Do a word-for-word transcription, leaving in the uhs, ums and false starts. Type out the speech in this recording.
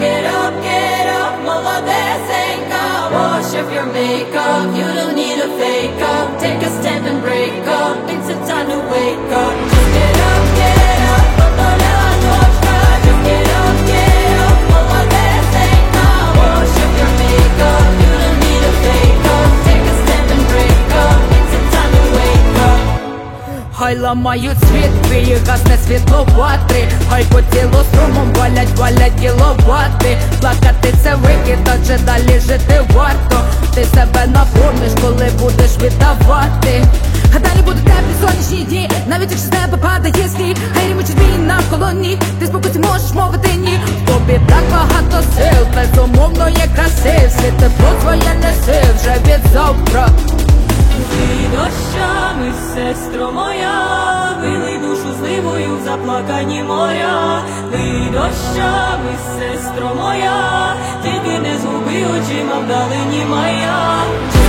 get up, get up, молодесенька. Wash off your makeup, you don't need a fake up. Take a step and break up, it's a time to wake up. Just get up, get up, потолела ночка. Just get up, get up, молодесенька. Wash off your makeup, you don't need a fake up. Take a step and break up, it's a time to wake up. Хай ламають світ, твій гасне світло ватри. Хай по тілу струмом валять, валять кіловати. Плакати це викид, адже далі жити варто. Ти себе наповниш, коли будеш віддавати. А далі будуть теплі сонячні дні, навіть якщо з неба падає сніг. Хай рімучить бій навколо ніг, ти спокійно можеш мовити ні. В тобі так багато сил, безумовно є краси. Світ тепло твоє неси вже від завтра. Лий дощами, сестро моя, вилий душу зливою в заплакані моря. Лий дощами, сестро моя, тільки не згуби очима вдалині моя.